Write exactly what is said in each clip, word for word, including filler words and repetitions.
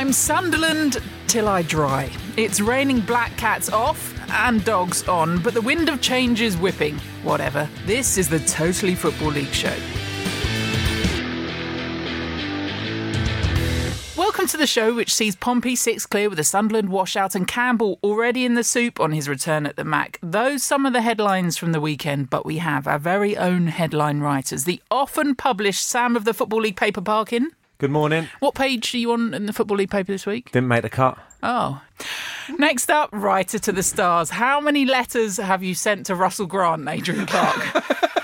I'm Sunderland till I dry. It's raining black cats off and dogs on, but the wind of change is whipping. Whatever. This is the Totally Football League show. Welcome to the show which sees Pompey six clear with a Sunderland washout and Campbell already in the soup on his return at the Mac. Those some of the headlines from the weekend, but we have our very own headline writers. The often published Sam of the Football League paper Parkin. Good morning. What page are you on in the Football League paper this week? Didn't make the cut. Oh. Next up, writer to the stars. How many letters have you sent to Russell Grant, Adrian Clark?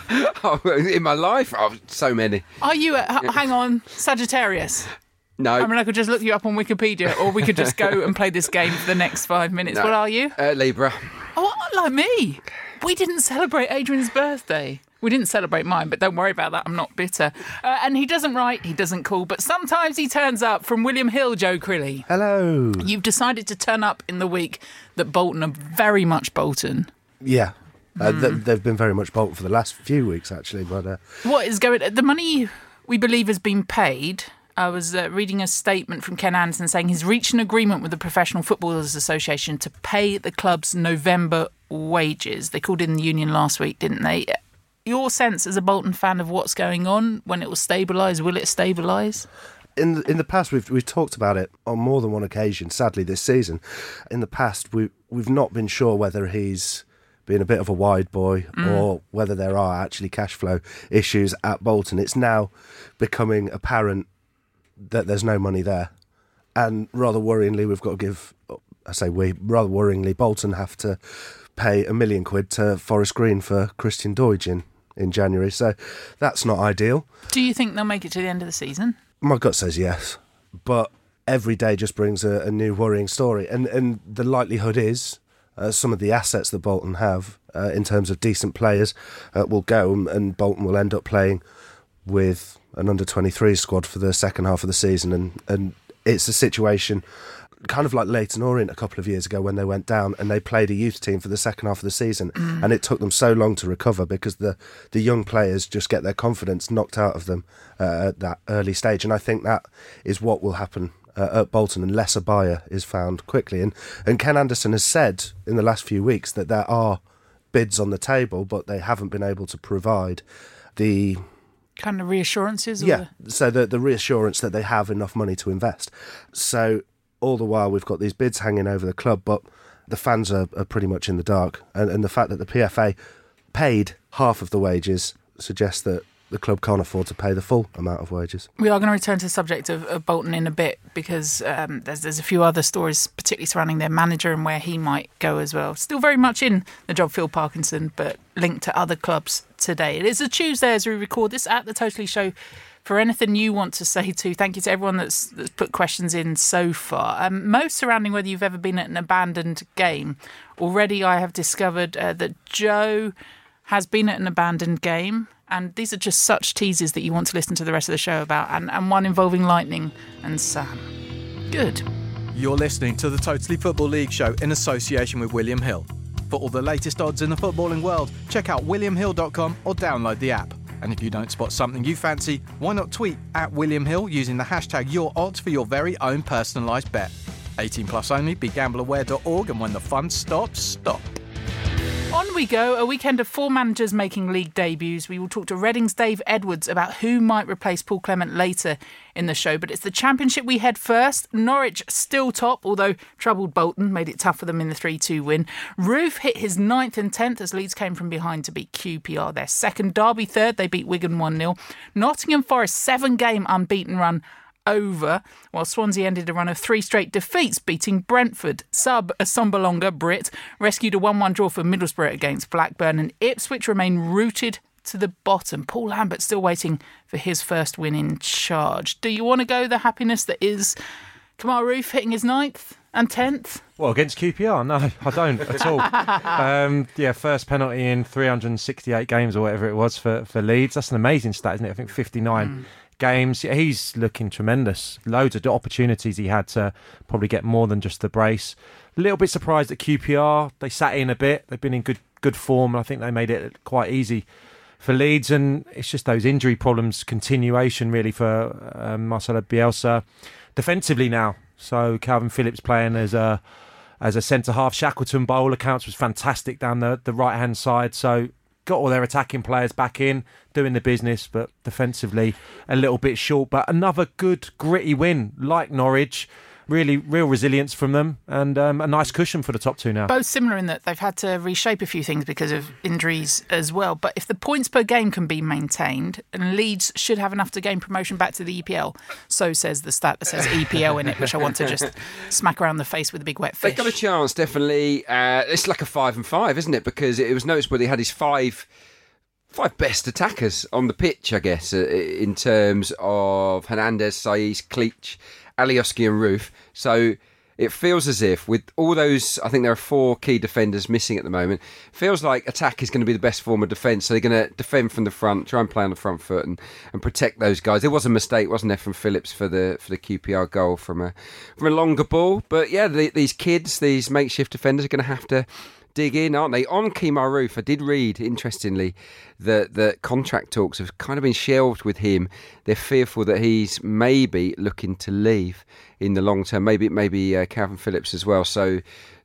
Oh, in my life? Oh, so many. Are you, uh, h- hang on, Sagittarius? No. I mean, I could just look you up on Wikipedia, or we could just go and play this game for the next five minutes. No. What are you? Uh, Libra. Oh, like me. We didn't celebrate Adrian's birthday. We didn't celebrate mine, but don't worry about that. I'm not bitter. Uh, and he doesn't write, he doesn't call, but sometimes he turns up. From William Hill, Joe Crilly. Hello. You've decided to turn up in the week that Bolton are very much Bolton. Yeah. Uh, Mm. th- they've been very much Bolton for the last few weeks, actually. But uh, What is going... The money we believe has been paid... I was uh, reading a statement from Ken Anderson saying he's reached an agreement with the Professional Footballers Association to pay the club's November wages. They called in the union last week, didn't they? Your sense as a Bolton fan of what's going on, when it will stabilise, will it stabilise? in the, in the past, we've we've talked about it on more than one occasion. Sadly, this season, in the past, we we've not been sure whether he's been a bit of a wide boy mm. or whether there are actually cash flow issues at Bolton. It's now becoming apparent that there's no money there, and rather worryingly, we've got to give. I say we rather worryingly, Bolton have to pay a million quid to Forest Green for Christian Doidge in, in January, so that's not ideal. Do you think they'll make it to the end of the season? My gut says yes, but every day just brings a, a new worrying story, and and the likelihood is uh, some of the assets that Bolton have uh, in terms of decent players uh, will go, and, and Bolton will end up playing with an under twenty-three squad for the second half of the season, and, and it's a situation kind of like Leyton Orient a couple of years ago when they went down and they played a youth team for the second half of the season mm. and it took them so long to recover because the, the young players just get their confidence knocked out of them uh, at that early stage, and I think that is what will happen uh, at Bolton unless a buyer is found quickly. And, and Ken Anderson has said in the last few weeks that there are bids on the table, but they haven't been able to provide the... kind of reassurances? Or yeah, the... so the, the reassurance that they have enough money to invest. So all the while we've got these bids hanging over the club, but the fans are, are pretty much in the dark. And, and the fact that the P F A paid half of the wages suggests that the club can't afford to pay the full amount of wages. We are going to return to the subject of, of Bolton in a bit because um, there's there's a few other stories, particularly surrounding their manager and where he might go as well. Still very much in the job, Phil Parkinson, but linked to other clubs today. It is a Tuesday as we record this at the Totally Show. For anything you want to say too, thank you to everyone that's, that's put questions in so far. Um, most surrounding whether you've ever been at an abandoned game. Already I have discovered uh, that Joe has been at an abandoned game. And these are just such teasers that you want to listen to the rest of the show about. And, and one involving Lightning and Sam. Good. You're listening to the Totally Football League show in association with William Hill. For all the latest odds in the footballing world, check out william hill dot com or download the app. And if you don't spot something you fancy, why not tweet at William Hill using the hashtag YourOdds for your very own personalised bet. eighteen plus only, be gamble aware dot org, and when the fun stops, stop. On we go, a weekend of four managers making league debuts. We will talk to Reading's Dave Edwards about who might replace Paul Clement later in the show. But it's the Championship we head first. Norwich still top, although troubled Bolton made it tough for them in the three two win. Roofe hit his ninth and tenth as Leeds came from behind to beat Q P R. Their second, Derby third, they beat Wigan one nil. Nottingham Forest seven-game unbeaten run over, while Swansea ended a run of three straight defeats, beating Brentford. Sub Assombalonga, Brit, rescued a one one draw for Middlesbrough against Blackburn, and Ipswich remain rooted to the bottom. Paul Lambert still waiting for his first win in charge. Do you want to go the happiness that is Kemar Roofe hitting his ninth and tenth? Well, against Q P R? No, I don't at all. um, yeah, first penalty in three hundred sixty-eight games or whatever it was for, for Leeds. That's an amazing stat, isn't it? I think fifty-nine mm. games. He's looking tremendous. Loads of opportunities he had to probably get more than just the brace. A little bit surprised at Q P R. They sat in a bit. They've been in good good form, and I think they made it quite easy for Leeds. And it's just those injury problems, continuation really for um, Marcelo Bielsa. Defensively now, So Calvin Phillips playing as a as a centre half. Shackleton, by all accounts, was fantastic down the, the right hand side. So got all their attacking players back in, doing the business, but defensively a little bit short. But another good gritty win, like Norwich. Really, real resilience from them, and um, a nice cushion for the top two now. Both similar in that they've had to reshape a few things because of injuries as well. But if the points per game can be maintained, and Leeds should have enough to gain promotion back to the E P L, so says the stat that says E P L in it, which I want to just smack around the face with a big wet fish. They've got a chance, definitely. Uh, it's like a five and five, isn't it? Because it was noticeable he had his five... Five best attackers on the pitch, I guess, uh, in terms of Hernandez, Saiz, Cleach, Alioski and Roof. So it feels as if with all those, I think there are four key defenders missing at the moment, feels like attack is going to be the best form of defence. So they're going to defend from the front, try and play on the front foot and, and protect those guys. There was a mistake, wasn't there, from Phillips for the for the Q P R goal from a, from a longer ball. But yeah, the, these kids, these makeshift defenders are going to have to dig in, aren't they? On Kemar Roof, I did read, interestingly, that the contract talks have kind of been shelved with him. They're fearful that he's maybe looking to leave in the long term. Maybe maybe uh, Calvin Phillips as well. So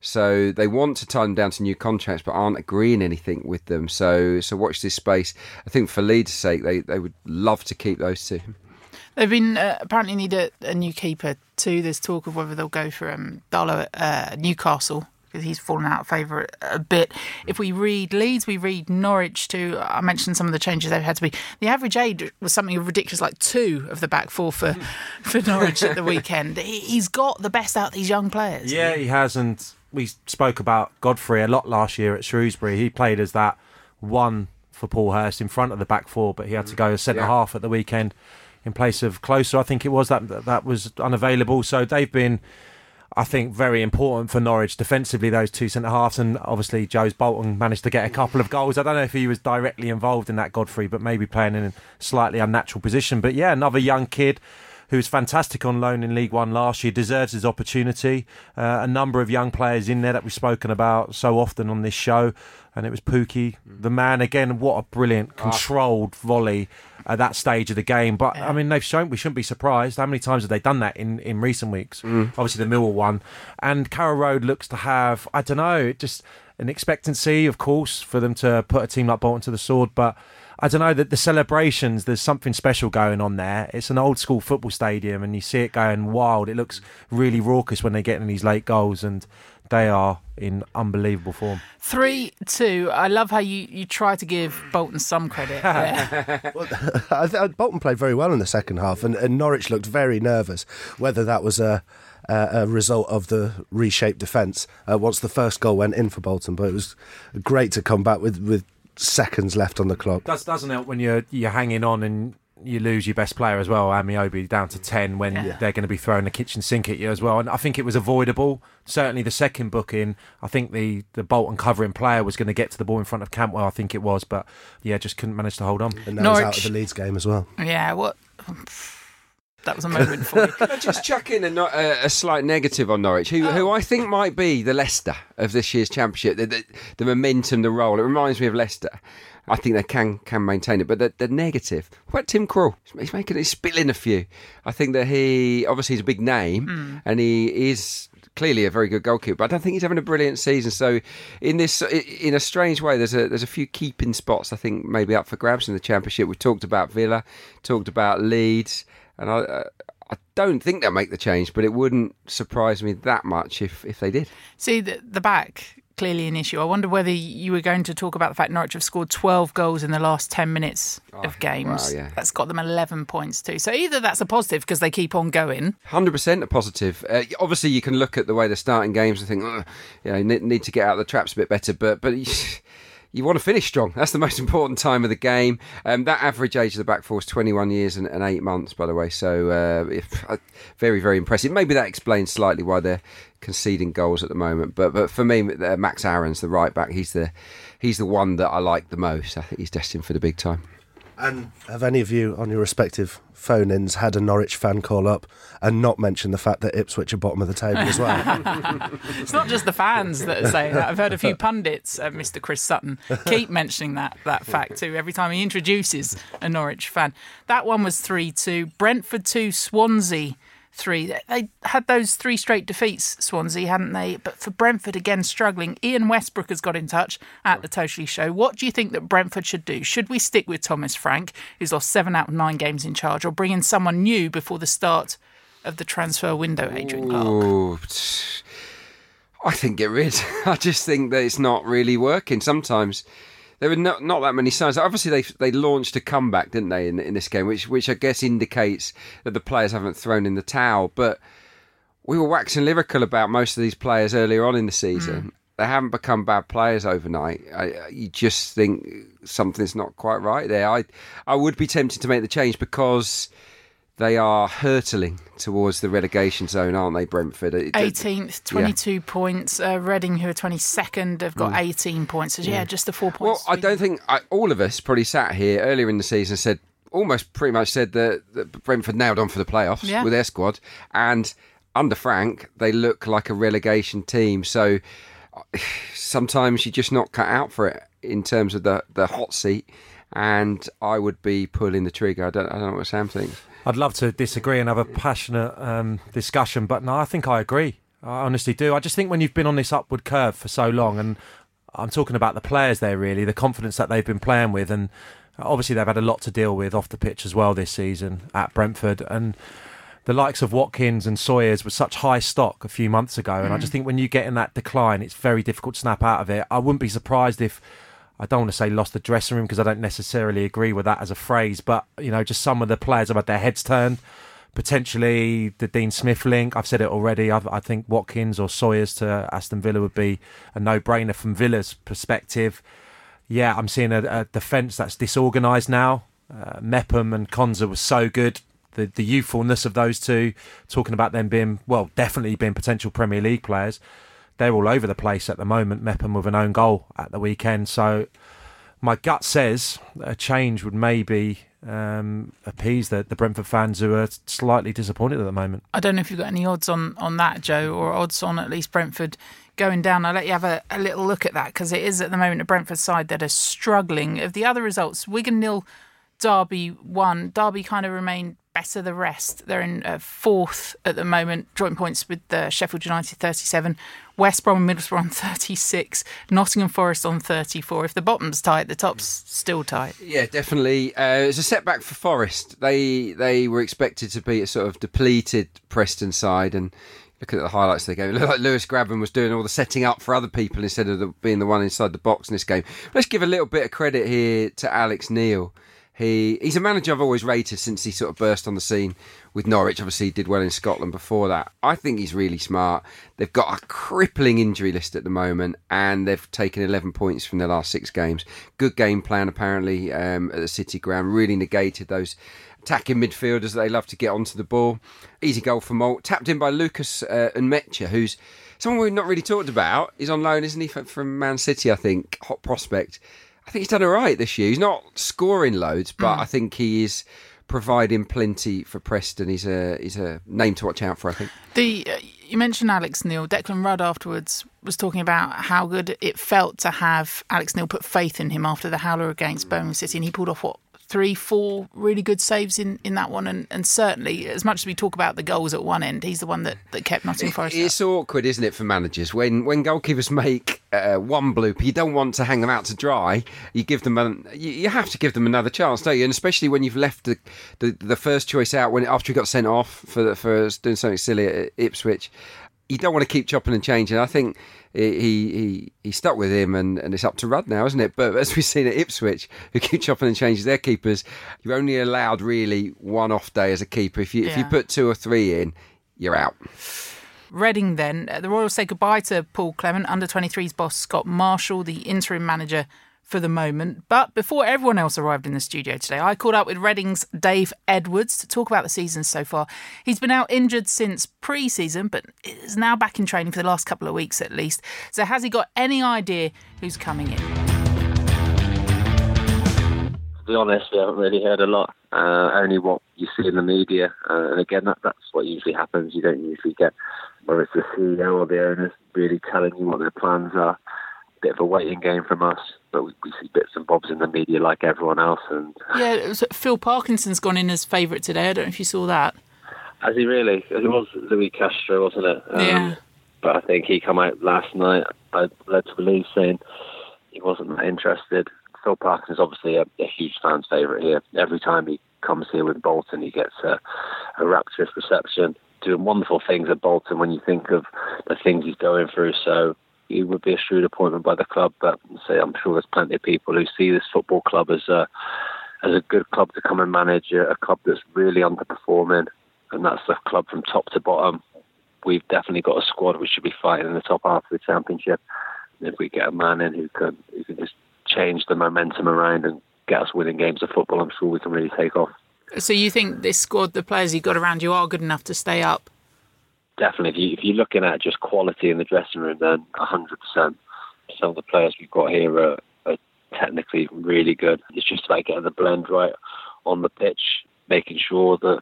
so they want to tie them down to new contracts, but aren't agreeing anything with them. So so watch this space. I think for Leeds' sake, they, they would love to keep those two. They've been uh, apparently need a, a new keeper too. There's talk of whether they'll go for um, Darlow at uh, Newcastle, because he's fallen out of favour a bit. If we read Leeds, we read Norwich too. I mentioned some of the changes they've had to be. The average age was something ridiculous, like two of the back four for, for Norwich at the weekend. He, he's got the best out of these young players. Yeah, he has. And we spoke about Godfrey a lot last year at Shrewsbury. He played as that one for Paul Hurst in front of the back four, but he had to go as centre yeah. half at the weekend in place of Closer. I think it was that that was unavailable. So they've been, I think, very important for Norwich defensively, those two centre-halves, and obviously Joe's Bolton managed to get a couple of goals. I don't know if he was directly involved in that, Godfrey, but maybe playing in a slightly unnatural position. But yeah, another young kid who's fantastic on loan in League One last year, deserves his opportunity. Uh, a number of young players in there that we've spoken about so often on this show, and it was Pukki, the man again. What a brilliant, controlled volley at that stage of the game. But yeah. I mean, they've shown, we shouldn't be surprised. How many times have they done that in, in recent weeks? Mm. Obviously the Millwall one. And Carrow Road looks to have, I don't know, just an expectancy, of course, for them to put a team like Bolton to the sword. But I don't know, that the celebrations, there's something special going on there. It's an old school football stadium and you see it going wild. It looks really raucous when they get in these late goals, and they are in unbelievable form. three two. I love how you, you try to give Bolton some credit. Yeah. Well, I th- Bolton played very well in the second half, and, and Norwich looked very nervous, whether that was a, a, a result of the reshaped defence uh, once the first goal went in for Bolton. But it was great to come back with, with seconds left on the clock. Does, doesn't help when you're, you're hanging on and you lose your best player as well, Amiobi, down to ten when yeah. they're going to be throwing the kitchen sink at you as well. And I think it was avoidable. Certainly the second booking, I think the, the Bolton covering player was going to get to the ball in front of Cantwell, I think it was. But yeah, just couldn't manage to hold on. And now Norwich, he's out of the Leeds game as well. Yeah, what... That was a moment for me. Can I just chuck in a, a, a slight negative on Norwich, who, oh. who I think might be the Leicester of this year's Championship. The, the, the momentum, the role. It reminds me of Leicester. I think they can can maintain it. But the, the negative, what about Tim Krul? He's making he's spilling a few. I think that he, obviously he's a big name, mm. and he is clearly a very good goalkeeper, but I don't think he's having a brilliant season. So in this, in a strange way, there's a there's a few keeping spots, I think, maybe up for grabs in the Championship. We talked about Villa, talked about Leeds, and I, uh, I don't think they'll make the change, but it wouldn't surprise me that much if, if they did. See, the, the back, clearly an issue. I wonder whether you were going to talk about the fact Norwich have scored twelve goals in the last ten minutes oh, of games. Wow, yeah. That's got them eleven points too. So either that's a positive because they keep on going. one hundred percent a positive. Uh, obviously, you can look at the way they're starting games and think, oh, you know, need to get out of the traps a bit better, but but. You want to finish strong. That's the most important time of the game. Um, that average age of the back four is twenty-one years and, and eight months, by the way. So uh, if, uh, very, very impressive. Maybe that explains slightly why they're conceding goals at the moment. But but for me, uh, Max Aarons, the right back, he's the he's the one that I like the most. I think he's destined for the big time. And have any of you on your respective phone-ins had a Norwich fan call up and not mention the fact that Ipswich are bottom of the table as well? It's not just the fans that are saying that. I've heard a few pundits, uh, Mister Chris Sutton, keep mentioning that that fact too every time he introduces a Norwich fan. That one was three two. Brentford two, Swansea three. They had those three straight defeats, Swansea, hadn't they? But for Brentford, again, struggling. Ian Westbrook has got in touch at the Totally Show. What do you think that Brentford should do? Should we stick with Thomas Frank, who's lost seven out of nine games in charge, or bring in someone new before the start of the transfer window, Adrian Clark? Ooh, I think get rid. I just think that it's not really working sometimes. There were not, not that many signs. Obviously, they they launched a comeback, didn't they, in, in this game, which which I guess indicates that the players haven't thrown in the towel. But we were waxing lyrical about most of these players earlier on in the season. Mm. They haven't become bad players overnight. I, you just think something's not quite right there. I I would be tempted to make the change because they are hurtling towards the relegation zone, aren't they, Brentford? eighteenth, twenty-two yeah. points. Uh, Reading, who are twenty-second, have got mm. eighteen points. So, yeah, just the four points. Well, I don't think I, all of us probably sat here earlier in the season and said, almost pretty much said that, that Brentford nailed on for the playoffs yeah. with their squad. And under Frank, they look like a relegation team. So sometimes you're just not cut out for it in terms of the, the hot seat. And I would be pulling the trigger. I don't, I don't know what Sam thinks. I'd love to disagree and have a passionate um, discussion, but no, I think I agree. I honestly do. I just think when you've been on this upward curve for so long, and I'm talking about the players there really, the confidence that they've been playing with, and obviously they've had a lot to deal with off the pitch as well this season at Brentford, and the likes of Watkins and Sawyers was such high stock a few months ago, and mm. I just think when you get in that decline, it's very difficult to snap out of it. I wouldn't be surprised if, I don't want to say lost the dressing room because I don't necessarily agree with that as a phrase, but you know, just some of the players have had their heads turned. Potentially the Dean Smith link, I've said it already, I've, I think Watkins or Sawyers to Aston Villa would be a no-brainer from Villa's perspective. Yeah, I'm seeing a, a defence that's disorganised now. Uh, Mepham and Konza was so good. The, the youthfulness of those two, talking about them being, well, definitely being potential Premier League players. They're all over the place at the moment. Mepham with an own goal at the weekend. So my gut says a change would maybe um, appease the, the Brentford fans who are slightly disappointed at the moment. I don't know if you've got any odds on, on that, Joe, or odds on at least Brentford going down. I'll let you have a, a little look at that because it is at the moment a Brentford side that are struggling. Of the other results, Wigan nil, Derby one. Derby kind of remained better the rest. They're in uh, fourth at the moment, joint points with uh, Sheffield United thirty-seven, West Brom and Middlesbrough on thirty-six, Nottingham Forest on thirty-four. If the bottom's tight, the top's still tight. Yeah, definitely. Uh, it's a setback for Forest. They they were expected to be a sort of depleted Preston side, and looking at the highlights of the game, it looked like Lewis Grabban was doing all the setting up for other people instead of the, being the one inside the box in this game. Let's give a little bit of credit here to Alex Neil. He He's a manager I've always rated since he sort of burst on the scene with Norwich. Obviously, he did well in Scotland before that. I think he's really smart. They've got a crippling injury list at the moment, and they've taken eleven points from their last six games. Good game plan, apparently, um, at the City Ground. Really negated those attacking midfielders that they love to get onto the ball. Easy goal for Malt. Tapped in by Lucas uh, Nmecha, who's someone we've not really talked about. He's on loan, isn't he, from Man City, I think. Hot prospect. I think he's done all right this year. He's not scoring loads, but mm. I think he is providing plenty for Preston. He's a he's a name to watch out for, I think. The uh, you mentioned Alex Neil. Declan Rudd afterwards was talking about how good it felt to have Alex Neil put faith in him after the howler against Birmingham City, and he pulled off what three, four really good saves in, in that one. And, and certainly, as much as we talk about the goals at one end, he's the one that, that kept Nottingham Forest. It's up. awkward, isn't it, for managers when when goalkeepers make uh, one bloop, you don't want to hang them out to dry. You give them a, you, you have to give them another chance, don't you? And especially when you've left the the, the first choice out when after he got sent off for for doing something silly at Ipswich. You don't want to keep chopping and changing. I think he he he stuck with him, and, and it's up to Rudd now, isn't it? But as we've seen at Ipswich, who keep chopping and changing their keepers, you're only allowed really one off day as a keeper. If you yeah. if you put two or three in, you're out. Reading then, the Royals say goodbye to Paul Clement, under twenty-threes boss Scott Marshall, the interim manager for the moment. But before everyone else arrived in the studio today, I caught up with Reading's Dave Edwards to talk about the season so far. He's been out injured since pre-season, but is now back in training for the last couple of weeks at least. So has he got any idea who's coming in? To be honest, we haven't really heard a lot. Uh, only what you see in the media. Uh, and again, that, that's what usually happens. You don't usually get, whether it's the C E O or the owners, really telling you what their plans are. Bit of a waiting game from us, but we, we see bits and bobs in the media like everyone else. And yeah, it was, Phil Parkinson's gone in as favourite today. I don't know if you saw that. Has he really? It was Louis Castro, wasn't it? Um, Yeah. But I think he came out last night, I led to believe, saying he wasn't that interested. Phil Parkinson is obviously a, a huge fan's favourite here. Every time he comes here with Bolton, he gets a, a rapturous reception, doing wonderful things at Bolton when you think of the things he's going through. So he would be a shrewd appointment by the club, but say I'm sure there's plenty of people who see this football club as a as a good club to come and manage, a club that's really underperforming, and that's the club from top to bottom. We've definitely got a squad which should be fighting in the top half of the Championship. And if we get a man in who can who can just change the momentum around and get us winning games of football, I'm sure we can really take off. So you think this squad, the players you got around you, are good enough to stay up? Definitely. If, you, if you're looking at just quality in the dressing room, then one hundred percent. Some of the players we've got here are, are technically really good. It's just about getting the blend right on the pitch, making sure that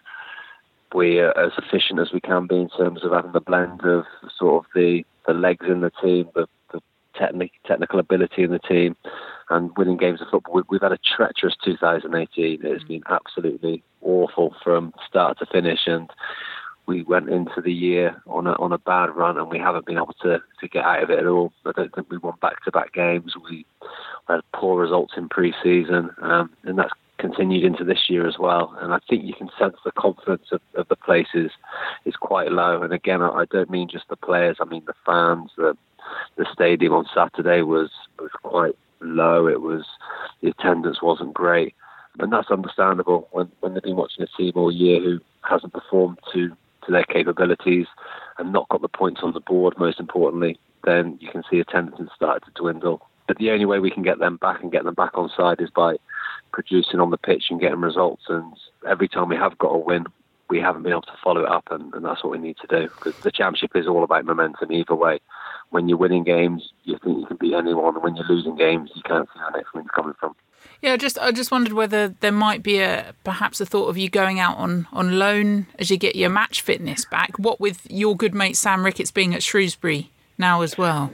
we are as efficient as we can be in terms of having the blend of sort of the, the legs in the team, the, the technic, technical ability in the team, and winning games of football. We've had a treacherous two thousand eighteen. It's been absolutely awful from start to finish, and we went into the year on a on a bad run, and we haven't been able to, to get out of it at all. I don't think we won back-to-back games. We had poor results in pre-season, um, and that's continued into this year as well. And I think you can sense the confidence of, of the place is, is quite low. And again, I, I don't mean just the players. I mean the fans. The, the stadium on Saturday was, was quite low. It was the attendance wasn't great, and that's understandable when, when they've been watching a team all year who hasn't performed to to their capabilities and not got the points on the board, most importantly. Then you can see attendance start to dwindle. But the only way we can get them back and get them back on side is by producing on the pitch and getting results. And every time we have got a win, we haven't been able to follow it up, and, and that's what we need to do, because the Championship is all about momentum either way. When you're winning games, you think you can beat anyone, and when you're losing games, you can't see where the next win's coming from. Yeah, just I just wondered whether there might be a perhaps a thought of you going out on, on loan as you get your match fitness back. What with your good mate Sam Ricketts being at Shrewsbury now as well?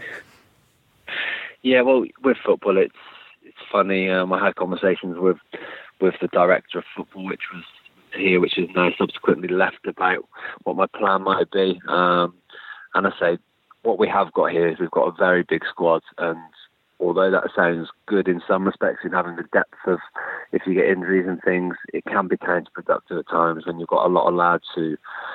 Yeah, well, with football, it's it's funny. Um, I had conversations with with the director of football, which was here, which is now subsequently left, about what my plan might be. Um, and I say, what we have got here is we've got a very big squad, and although that sounds good in some respects in having the depth of, if you get injuries and things, it can be counterproductive at times when you've got a lot of lads who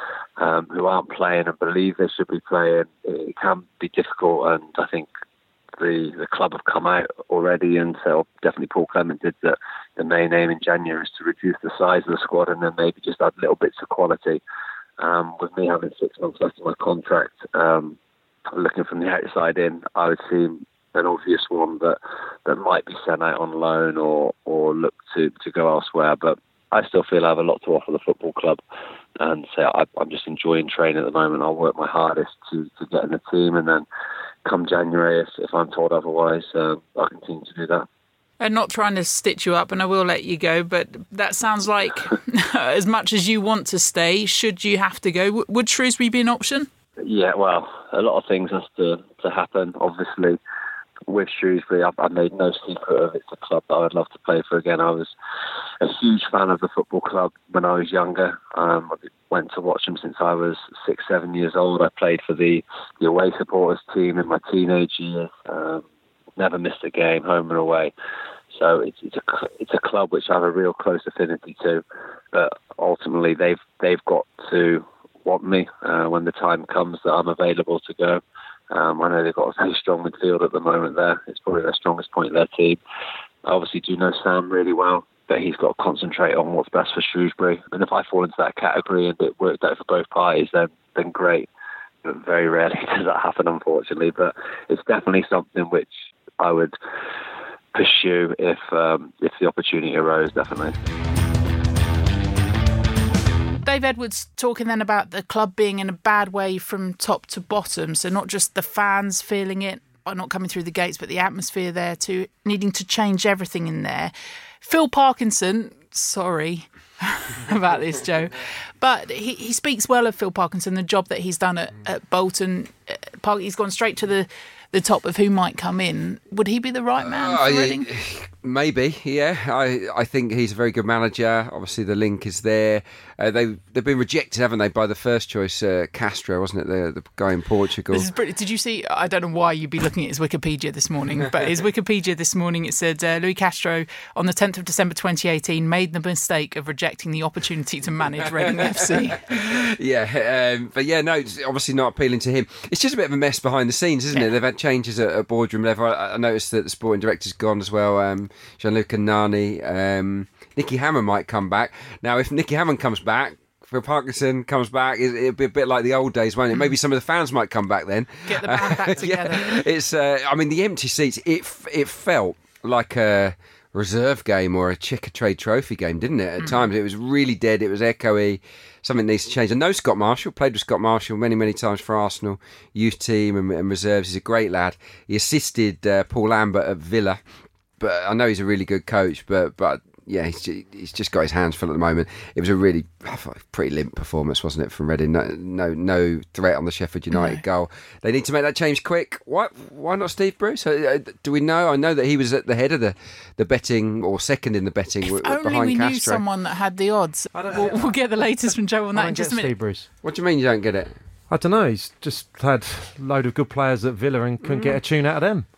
um, who aren't playing and believe they should be playing. It can be difficult, and I think the the club have come out already and said, oh, definitely Paul Clement did, that the main aim in January is to reduce the size of the squad and then maybe just add little bits of quality. Um, with me having six months left of my contract, um, looking from the outside in, I would see an obvious one that, that might be sent out on loan or, or look to, to go elsewhere. But I still feel I have a lot to offer the football club, and so I, I'm just enjoying training at the moment. I'll work my hardest to, to get in the team, and then come January, if, if I'm told otherwise, uh, I'll continue to do that. And not trying to stitch you up, and I will let you go, but that sounds like as much as you want to stay, should you have to go, would Shrewsbury be an option? Yeah, well, a lot of things has to, to happen, obviously. With Shrewsbury, I've, I've made no secret of it's a club that I would love to play for again. I was a huge fan of the football club when I was younger. Um, I went to watch them since I was six, seven years old. I played for the, the away supporters team in my teenage years. Um, never missed a game, home and away. So it's, it's a it's a club which I have a real close affinity to. But ultimately, they've they've got to want me uh, when the time comes that I'm available to go. Um, I know they've got a very strong midfield at the moment there. It's probably their strongest point of their team. I obviously do know Sam really well, but he's got to concentrate on what's best for Shrewsbury. And if I fall into that category and it worked out for both parties, then then great. But very rarely does that happen, unfortunately. But it's definitely something which I would pursue if um, if the opportunity arose, definitely. Dave Edwards talking then about the club being in a bad way from top to bottom. So not just the fans feeling it by not coming through the gates, but the atmosphere there too, needing to change everything in there. Phil Parkinson, sorry about this, Joe, but he, he speaks well of Phil Parkinson, the job that he's done at, at Bolton. He's gone straight to the, the top of who might come in. Would he be the right man uh, for Reading? Maybe, yeah. I, I think he's a very good manager. Obviously, the link is there. Uh, they they've been rejected, haven't they, by the first choice uh, Castro, wasn't it, the the guy in Portugal? This is pretty, did you see? I don't know why you'd be looking at his Wikipedia this morning, but his Wikipedia this morning, it said uh, Luis Castro on the tenth of December twenty eighteen made the mistake of rejecting the opportunity to manage Reading F C. Yeah, um, but yeah, no, it's obviously not appealing to him. It's just a bit of a mess behind the scenes, isn't Yeah. it? They've had changes at, at boardroom level. I, I noticed that the sporting director's gone as well. Um, Gianluca Nani, um, Nicky Hammond might come back. Now, if Nicky Hammond comes back, Phil Parkinson comes back, it, it'll be a bit like the old days, won't it? Maybe some of the fans might come back then. Get the band back together. Yeah, it's, uh, I mean, the empty seats, it it felt like a reserve game or a Checkatrade Trophy game, didn't it? At mm. times, it was really dead. It was echoey. Something needs to change. I know Scott Marshall, played with Scott Marshall many, many times for Arsenal youth team and, and reserves. He's a great lad. He assisted uh, Paul Lambert at Villa, but I know he's a really good coach. But but yeah, he's just, he's just got his hands full at the moment. It was a really I thought, pretty limp performance, wasn't it, from Reading? No, no, no threat on the Sheffield United no. goal. They need to make that change quick. Why, why not Steve Bruce? Uh, do we know? I know that he was at the head of the, the betting, or second in the betting, if w- only behind we Castro. knew someone that had the odds. We'll, we'll get the latest from Joe on that in just a minute. Steve Bruce. What do you mean you don't get it? I don't know. He's just had a load of good players at Villa and couldn't mm. get a tune out of them.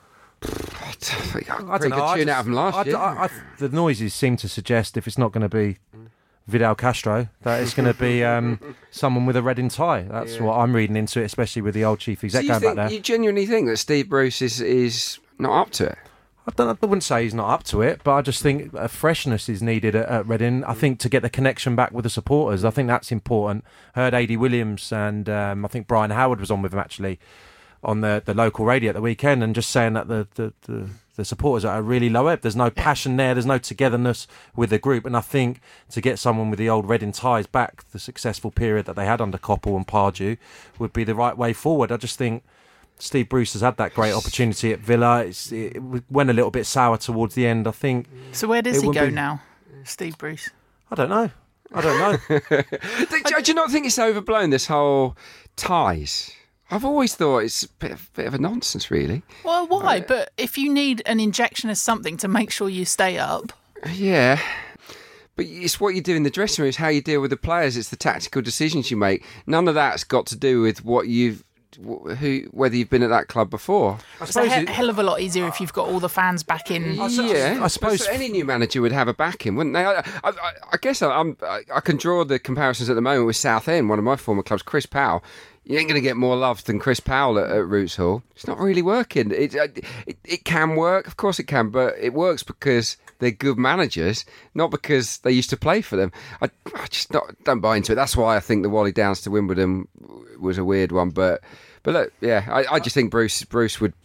I pretty I good know, tune just, out of them last I, year. I, I, the noises seem to suggest if it's not going to be Vidal Castro, that it's going to be um, someone with a Reading tie. That's yeah. what I'm reading into it, especially with the old chief exec so you going think, back there. You genuinely think that Steve Bruce is, is not up to it? I, don't, I wouldn't say he's not up to it, but I just think a freshness is needed at, at Reading. I think to get the connection back with the supporters, I think that's important. Heard A D Williams and um, I think Brian Howard was on with him actually on the, the local radio at the weekend, and just saying that the, the, the, the supporters are really low ebb. There's no passion there, there's no togetherness with the group, and I think to get someone with the old Reading ties back, the successful period that they had under Koppel and Pardew, would be the right way forward. I just think Steve Bruce has had that great opportunity at Villa. It's, it went a little bit sour towards the end, I think. So where does he go be... now, Steve Bruce? I don't know. I don't know. do, do you not think it's overblown, this whole ties? I've always thought it's a bit of, bit of a nonsense, really. Well, why? Uh, but if you need an injection of something to make sure you stay up. Yeah. But it's what you do in the dressing room. It's how you deal with the players. It's the tactical decisions you make. None of that's got to do with what you've, who, whether you've been at that club before. I it's a he- it, hell of a lot easier if you've got all the fans back in. Yeah, I suppose so any new manager would have a backing, wouldn't they? I, I, I guess I, I'm, I can draw the comparisons at the moment with Southend, one of my former clubs, Chris Powell. You ain't going to get more love than Chris Powell at, at Roots Hall. It's not really working. It, it it can work, of course it can, but it works because they're good managers, not because they used to play for them. I, I just not, don't buy into it. That's why I think the Wally Downs to Wimbledon was a weird one. But but look, yeah, I, I just think Bruce Bruce would.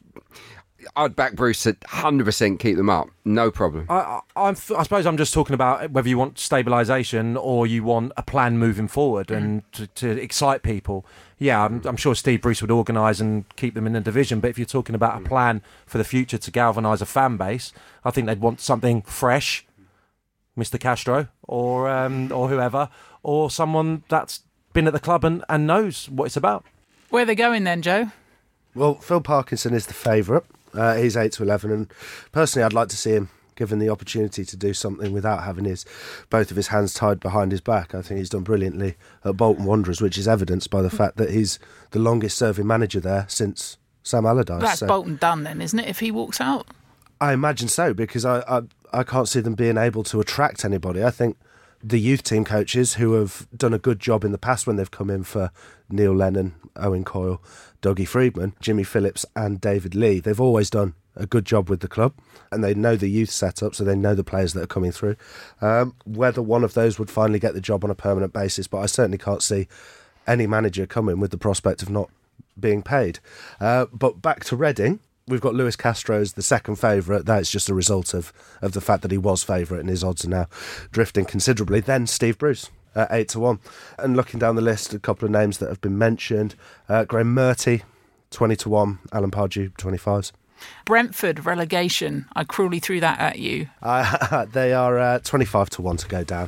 I'd back Bruce to one hundred percent keep them up, no problem. I, I, I'm, I suppose I'm just talking about whether you want stabilisation or you want a plan moving forward mm. and to, to excite people. Yeah, I'm, I'm sure Steve Bruce would organise and keep them in the division, but if you're talking about a plan for the future to galvanise a fan base, I think they'd want something fresh, Mister Castro or um, or whoever, or someone that's been at the club and, and knows what it's about. Where are they going then, Joe? Well, Phil Parkinson is the favourite. Uh, he's eight to eleven, and personally I'd like to see him given the opportunity to do something without having his both of his hands tied behind his back. I think he's done brilliantly at Bolton Wanderers, which is evidenced by the fact that he's the longest serving manager there since Sam Allardyce. That's so. Bolton done then, isn't it, if he walks out? I imagine so, because I, I I can't see them being able to attract anybody. I think the youth team coaches who have done a good job in the past when they've come in for Neil Lennon, Owen Coyle, Dougie Freedman, Jimmy Phillips and David Lee, they've always done a good job with the club, and they know the youth setup, so they know the players that are coming through. Um, whether one of those would finally get the job on a permanent basis, but I certainly can't see any manager coming with the prospect of not being paid. Uh, but back to Reading, we've got Luis Castro as the second favourite. That's just a result of, of the fact that he was favourite and his odds are now drifting considerably. Then Steve Bruce at eight to one. And looking down the list, a couple of names that have been mentioned. Uh, Graham Murty, twenty to one. Alan Pardew, twenty-fives. Brentford relegation. I cruelly threw that at you. Uh, they are uh, twenty-five to one to go down.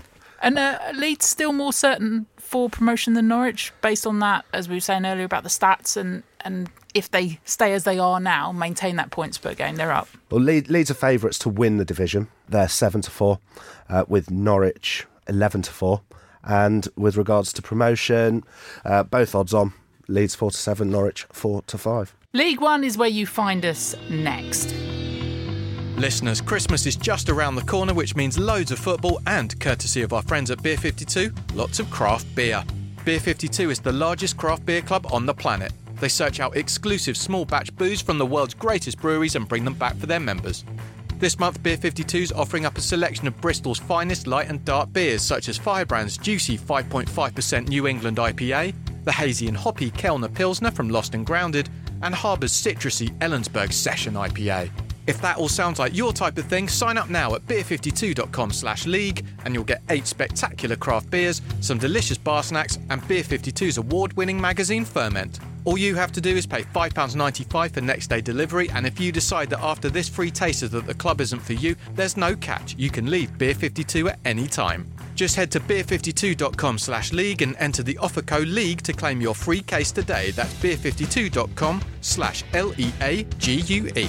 And uh, Leeds still more certain for promotion than Norwich, based on that, as we were saying earlier about the stats, and, and if they stay as they are now, maintain that points per game, they're up. Well, Leeds, Leeds are favourites to win the division. They're seven to four, uh, with Norwich eleven to four. And with regards to promotion, uh, both odds on. Leeds four to seven, Norwich four to five. League One is where you find us next. Listeners, Christmas is just around the corner, which means loads of football and, courtesy of our friends at Beer fifty-two, lots of craft beer. Beer fifty-two is the largest craft beer club on the planet. They search out exclusive small batch booze from the world's greatest breweries and bring them back for their members. This month, Beer fifty-two is offering up a selection of Bristol's finest light and dark beers, such as Firebrand's juicy five point five percent New England I P A, the hazy and hoppy Kellner Pilsner from Lost and Grounded, and Harbour's citrusy Ellensburg Session I P A. If that all sounds like your type of thing, sign up now at beer fifty-two dot com slash league and you'll get eight spectacular craft beers, some delicious bar snacks and Beer fifty-two's award-winning magazine Ferment. All you have to do is pay five pounds ninety-five for next day delivery, and if you decide that after this free taster that the club isn't for you, there's no catch. You can leave Beer fifty-two at any time. Just head to beer fifty-two dot com slash league and enter the offer code LEAGUE to claim your free case today. That's beer fifty-two dot com slash L E A G U E.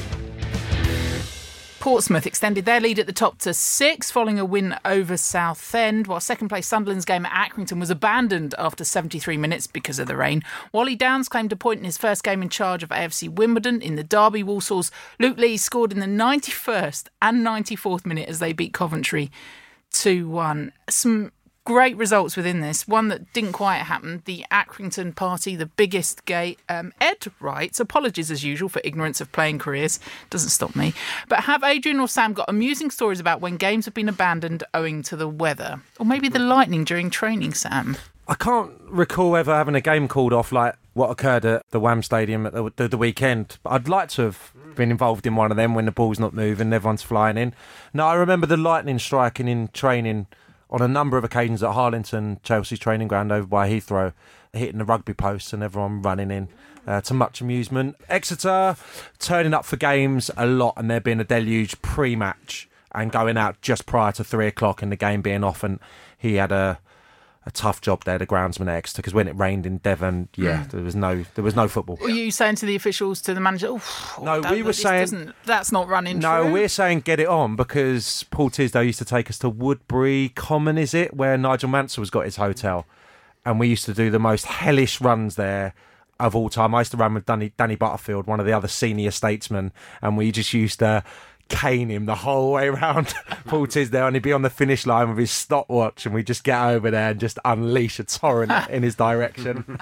Portsmouth extended their lead at the top to six following a win over Southend, while second place Sunderland's game at Accrington was abandoned after seventy-three minutes because of the rain. Wally Downs claimed a point in his first game in charge of A F C Wimbledon. In the derby, Walsall's Luke Lee scored in the ninety-first and ninety-fourth minute as they beat Coventry two one. Some great results within this. One that didn't quite happen, the Accrington party, the biggest gate. Um, Ed writes, apologies as usual for ignorance of playing careers. Doesn't stop me. But have Adrian or Sam got amusing stories about when games have been abandoned owing to the weather? Or maybe the lightning during training, Sam? I can't recall ever having a game called off like what occurred at the Wham Stadium at the, the, the weekend. But I'd like to have been involved in one of them when the ball's not moving and everyone's flying in. No, I remember the lightning striking in training on a number of occasions at Harlington, Chelsea's training ground over by Heathrow, hitting the rugby posts and everyone running in uh, to much amusement. Exeter turning up for games a lot and there being a deluge pre-match and going out just prior to three o'clock and the game being off, and he had a a tough job there, the groundsman at Exeter, because when it rained in Devon, yeah, mm. there was no there was no football. Were you saying to the officials, to the manager, oh, no, that, we were saying that's not running no, true? we're saying get it on, because Paul Tisdale used to take us to Woodbury Common, is it, where Nigel Mansell has got his hotel, and we used to do the most hellish runs there of all time. I used to run with Danny, Danny Butterfield, one of the other senior statesmen, and we just used to cane him the whole way around Paul Tisdale, and he'd be on the finish line with his stopwatch, and we'd just get over there and just unleash a torrent in his direction.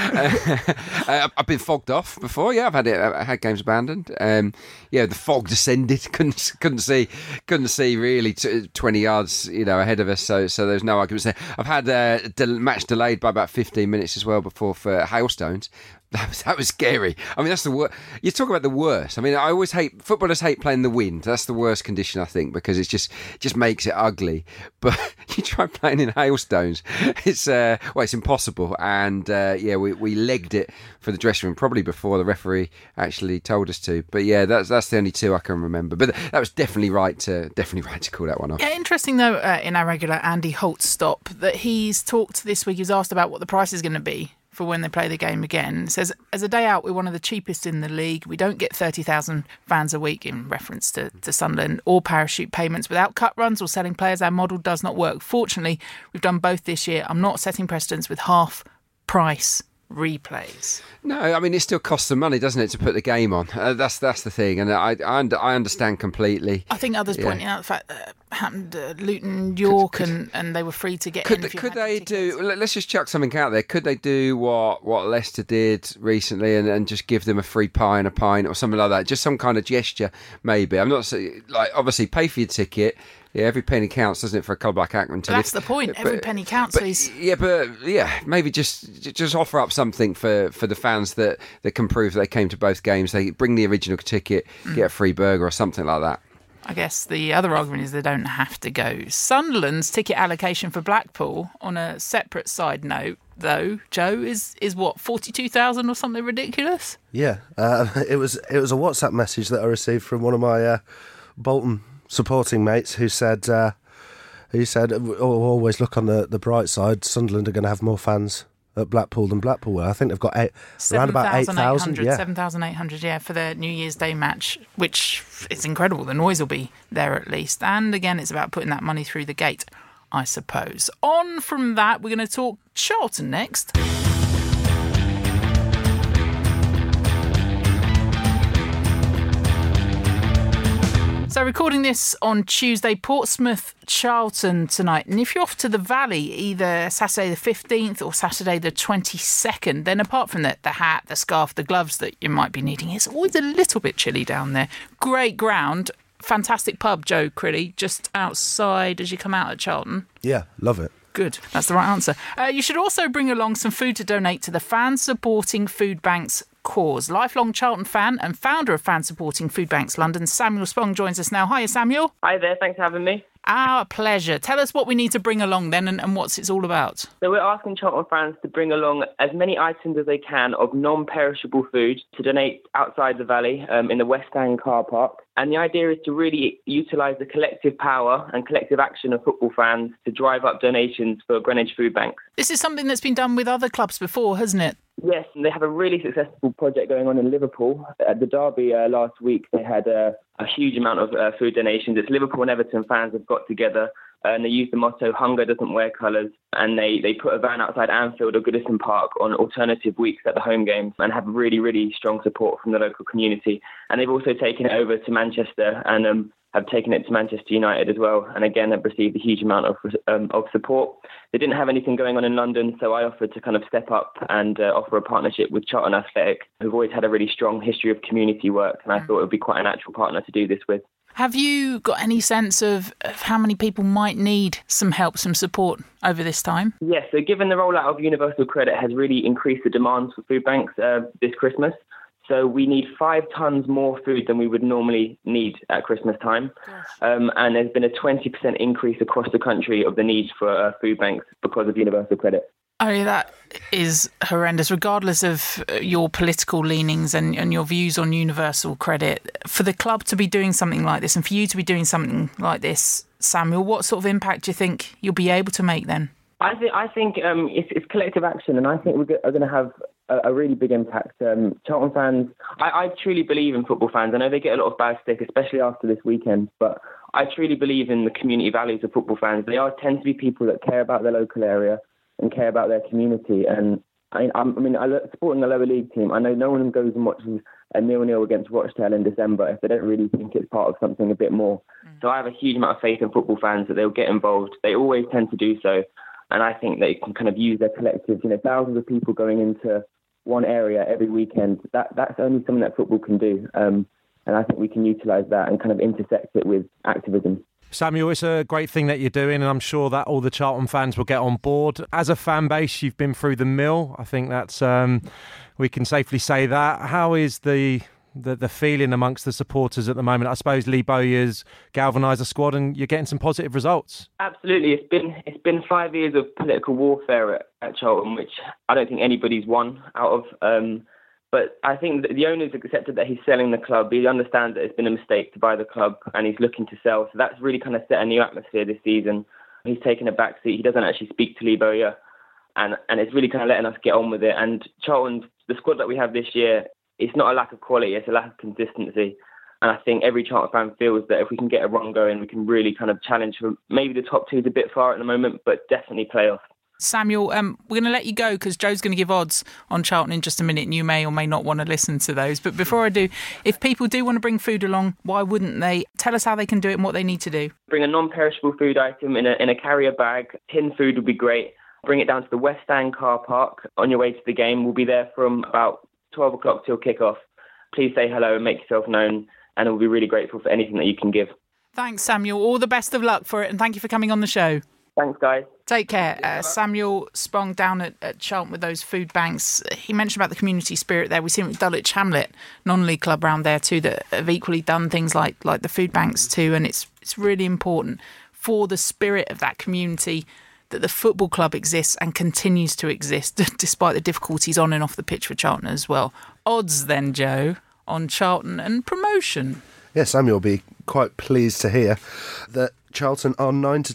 uh, I've been fogged off before. Yeah, I've had it. I had games abandoned. Um, yeah, the fog descended. couldn't couldn't see couldn't see really t- twenty yards, you know, ahead of us. So so there's no arguments there. I've had a uh, de- match delayed by about fifteen minutes as well before for hailstones. That was that was scary. I mean, that's the worst. You talk about the worst. I mean, I always hate footballers hate playing the wind. That's the worst condition, I think, because it's just just makes it ugly. But you try playing in hailstones, it's uh, well, it's impossible. And uh, yeah, we, we legged it for the dressing room probably before the referee actually told us to. But yeah, that's that's the only two I can remember. But that was definitely right to definitely right to call that one off. Yeah, interesting though. Uh, in our regular Andy Holt stop, that he's talked this week. He was asked about what the price is going to be for when they play the game again. It says, as a day out, we're one of the cheapest in the league. We don't get thirty thousand fans a week, in reference to, to Sunderland, or parachute payments. Without cut runs or selling players, our model does not work. Fortunately, we've done both this year. I'm not setting precedents with half price replays. No, I mean, it still costs some money, doesn't it, to put the game on? Uh, that's that's the thing, and I I, I understand completely. I think others yeah. pointing out the fact that it happened uh, Luton, York, could, could, and, and they were free to get could, in. If you could had they tickets. do? Let's just chuck something out there. Could they do what what Leicester did recently, and, and just give them a free pie and a pint or something like that? Just some kind of gesture, maybe. I'm not saying, like, obviously pay for your ticket. Yeah, every penny counts, doesn't it, for a club like Accrington? But that's the point. Every but, penny counts. But, please. Yeah, but yeah, maybe just just offer up something for, for the fans that, that can prove that they came to both games. They bring the original ticket, mm. get a free burger or something like that. I guess the other argument is they don't have to go. Sunderland's ticket allocation for Blackpool, on a separate side note, though, Joe, is is what, forty-two thousand or something ridiculous? Yeah, uh, it was it was a WhatsApp message that I received from one of my uh, Bolton supporting mates who said uh, He said, "We'll always look on the, the bright side. Sunderland are going to have more fans at Blackpool than Blackpool were. I think they've got eight, around about eight thousand. Yeah. seven thousand eight hundred, yeah, for their New Year's Day match, which is incredible. The noise will be there at least. And again, it's about putting that money through the gate, I suppose. On from that, we're going to talk Charlton next. So recording this on Tuesday, Portsmouth, Charlton tonight. And if you're off to the Valley, either Saturday the fifteenth or Saturday the twenty-second, then apart from the, the hat, the scarf, the gloves that you might be needing, it's always a little bit chilly down there. Great ground, fantastic pub, Joe Crilly, just outside as you come out at Charlton. Yeah, love it. Good, that's the right answer. Uh, you should also bring along some food to donate to the Fan Supporting Food Banks cause. Lifelong Charlton fan and founder of Fan Supporting Food Banks London, Samuel Spong, joins us now. Hiya, Samuel. Hi there, thanks for having me. Our pleasure. Tell us what we need to bring along then and, and what's it's all about. So we're asking Charlton fans to bring along as many items as they can of non-perishable food to donate outside the Valley um, in the West End car park. And the idea is to really utilise the collective power and collective action of football fans to drive up donations for Greenwich Food Banks. This is something that's been done with other clubs before, hasn't it? Yes, and they have a really successful project going on in Liverpool. At the derby uh, last week, they had uh, a huge amount of uh, food donations. It's Liverpool and Everton fans have got together uh, and they used the motto, hunger doesn't wear colours. And they, they put a van outside Anfield or Goodison Park on alternative weeks at the home games and have really, really strong support from the local community. And they've also taken it over to Manchester and um, have taken it to Manchester United as well. And again, have received a huge amount of um, of support. They didn't have anything going on in London, so I offered to kind of step up and uh, offer a partnership with Charlton Athletic, who've always had a really strong history of community work. And I thought it would be quite a natural partner to do this with. Have you got any sense of, of how many people might need some help, some support over this time? Yes, so given the rollout of Universal Credit has really increased the demands for food banks uh, this Christmas. So we need five tonnes more food than we would normally need at Christmas time. Um, and there's been a twenty percent increase across the country of the need for uh, food banks because of Universal Credit. Oh, that is horrendous, regardless of your political leanings and, and your views on universal credit. For the club to be doing something like this and for you to be doing something like this, Samuel, what sort of impact do you think you'll be able to make then? I think I think um, it's, it's collective action, and I think we're are going to have a, a really big impact. Um, Charlton fans, I, I truly believe in football fans. I know they get a lot of bad stick, especially after this weekend, but I truly believe in the community values of football fans. They are tend to be people that care about their local area and care about their community. And I, I mean, I look, supporting a lower league team, I know no one goes and watches a nil-nil against Rochdale in December if they don't really think it's part of something a bit more. Mm. So I have a huge amount of faith in football fans that they'll get involved. They always tend to do so. And I think they can kind of use their collective, you know, thousands of people going into one area every weekend. That That's only something that football can do. Um, and I think we can utilise that and kind of intersect it with activism. Samuel, it's a great thing that you're doing, and I'm sure that all the Charlton fans will get on board. As a fan base, you've been through the mill. I think that's um, we can safely say that. How is the, the the feeling amongst the supporters at the moment? I suppose Lee Bowyer's galvanised the squad, and you're getting some positive results. Absolutely, it's been it's been five years of political warfare at, at Charlton, which I don't think anybody's won out of. Um, But I think that the owner's accepted that he's selling the club. He understands that it's been a mistake to buy the club and he's looking to sell. So that's really kind of set a new atmosphere this season. He's taken a back seat. He doesn't actually speak to Lee Bowyer. And, and it's really kind of letting us get on with it. And Charlton, the squad that we have this year, it's not a lack of quality, it's a lack of consistency. And I think every Charlton fan feels that if we can get a run going, we can really kind of challenge for maybe the top two is a bit far at the moment, but definitely playoffs. Samuel, um, we're going to let you go because Joe's going to give odds on Charlton in just a minute and you may or may not want to listen to those. But before I do, if people do want to bring food along, why wouldn't they? Tell us how they can do it and what they need to do. Bring a non-perishable food item in a, in a carrier bag. Tin food would be great. Bring it down to the West End car park on your way to the game. We'll be there from about twelve o'clock till kick-off. Please say hello and make yourself known, and we'll be really grateful for anything that you can give. Thanks, Samuel. All the best of luck for it, and thank you for coming on the show. Thanks, guys. Take care. Uh, Samuel Spong down at, at Charlton with those food banks. He mentioned about the community spirit there. We've seen with Dulwich Hamlet, non-league club around there too, that have equally done things like like the food banks too. And it's it's really important for the spirit of that community that the football club exists and continues to exist despite the difficulties on and off the pitch for Charlton as well. Odds then, Joe, on Charlton and promotion. Yes, Samuel will be quite pleased to hear that Charlton are nine to two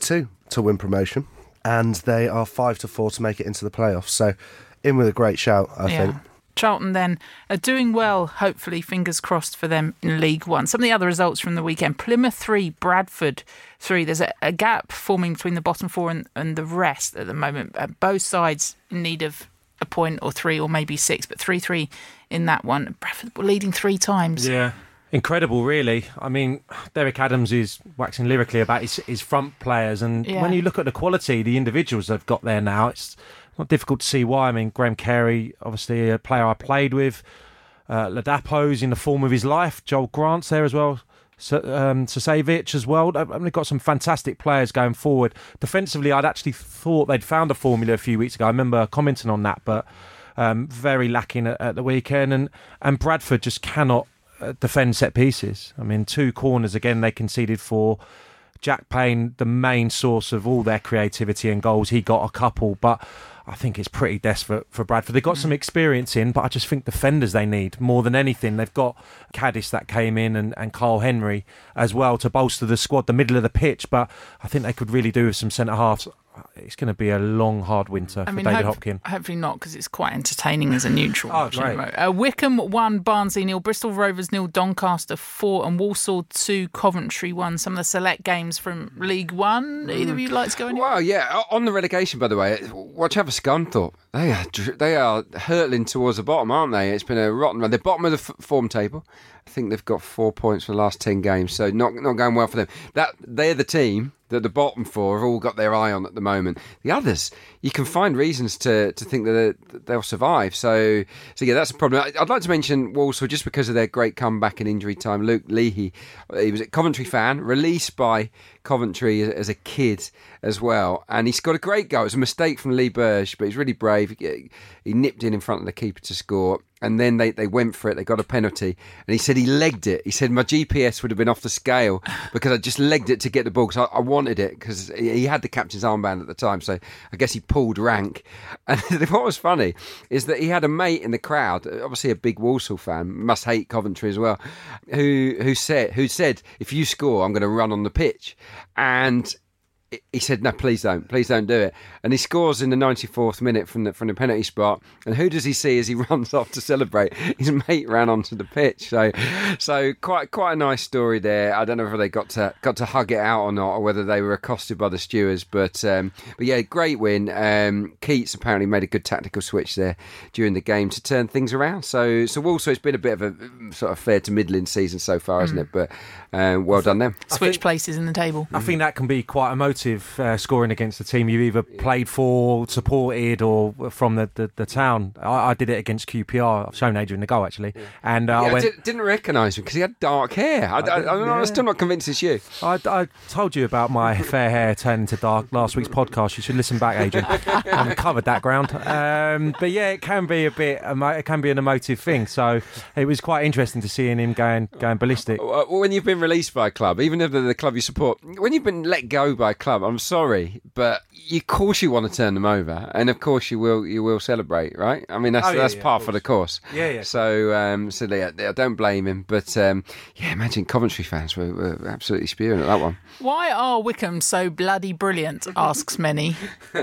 to win promotion, and they are five to four to make it into the playoffs. So, in with a great shout, I Yeah. think. Charlton then are doing well, hopefully, fingers crossed for them in League One. Some of the other results from the weekend: Plymouth three, Bradford three. There's a, a gap forming between the bottom four and, and the rest at the moment. Uh, both sides in need of a point or three or maybe six, but three three in that one. Bradford were leading three times. Yeah. Incredible, really. I mean, Derek Adams is waxing lyrically about his, his front players, and Yeah. when you look at the quality, the individuals they've got there now, it's not difficult to see why. I mean, Graham Carey, obviously a player I played with. Uh, Ladapo's in the form of his life. Joel Grant's there as well. So, um, Sasevic as well. I mean, they've got some fantastic players going forward. Defensively, I'd actually thought they'd found a formula a few weeks ago. I remember commenting on that, but um, very lacking at, at the weekend. And, and Bradford just cannot uh, defend set pieces. I mean, two corners again they conceded for. Jack Payne, the main source of all their creativity and goals, he got a couple, but I think it's pretty desperate for Bradford. They've got mm. some experience in, but I just think defenders they need more than anything. They've got Caddis that came in and, and Carl Henry as well to bolster the squad, the middle of the pitch, but I think they could really do with some centre-halves. It's going to be a long, hard winter I for mean, David hope, Hopkin. Hopefully not, because it's quite entertaining as a neutral. Oh, great. Uh, Wickham one, Barnsley nil, Bristol Rovers nil, Doncaster four, and Walsall two, Coventry one. Some of the select games from League One. Either of you like to go anywhere? Well, yeah. On the relegation, by the way, watch out for Scunthorpe. They are they are hurtling towards the bottom, aren't they? It's been a rotten run. They're bottom of the f- form table. I think they've got four points for the last ten games, so not not going well for them. That they're the team that the bottom four have all got their eye on at the moment. The others, you can find reasons to, to think that they'll survive. So, so yeah, that's a problem. I'd like to mention Walsall just because of their great comeback in injury time. Luke Leahy, he was a Coventry fan, released by Coventry as a kid as well, and he scored a great goal. It was a mistake from Lee Burge, but he's really brave. He, he nipped in in front of the keeper to score. And then they, they went for it. They got a penalty. And he said he legged it. He said, my G P S would have been off the scale because I just legged it to get the ball because I, I wanted it because he had the captain's armband at the time. So I guess he pulled rank. And what was funny is that he had a mate in the crowd, obviously a big Walsall fan, must hate Coventry as well, who, who, said, who said, if you score, I'm going to run on the pitch. And he said, no, please don't. Please don't do it. And he scores in the ninety-fourth minute from the from the penalty spot. And who does he see as he runs off to celebrate? His mate ran onto the pitch. So so quite quite a nice story there. I don't know whether they got to got to hug it out or not, or whether they were accosted by the stewards. But um, but yeah, great win. Um, Keats apparently made a good tactical switch there during the game to turn things around. So so also it's been a bit of a sort of fair to middling season so far, hasn't mm. it? But um, well done them. Switch think, places in the table. I think that can be quite emotive, uh, scoring against the team you either played for, supported, or from the, the, the town. I, I did it against Q P R. I've shown Adrian the goal, actually. Yeah. And uh, yeah, I, went, I did, didn't recognise him because he had dark hair. I, I, I, I, I'm still not convinced it's you. I, I told you about my fair hair turning to dark last week's podcast. You should listen back, Adrian. I covered that ground. Um, but yeah, it can be a bit, it can be an emotive thing. So it was quite interesting to see him going, going ballistic. When you've been released by a club, even if they're the club you support, when you've been let go by a club, I'm sorry, but you, of course you want to turn them over, and of course you will you will celebrate, right? I mean, that's oh, yeah, that's yeah, par for the course. Yeah, yeah. So, um, so yeah, I don't blame him, but um, yeah, imagine Coventry fans were, were absolutely spewing at that one. Why are Wickham so bloody brilliant? Asks many.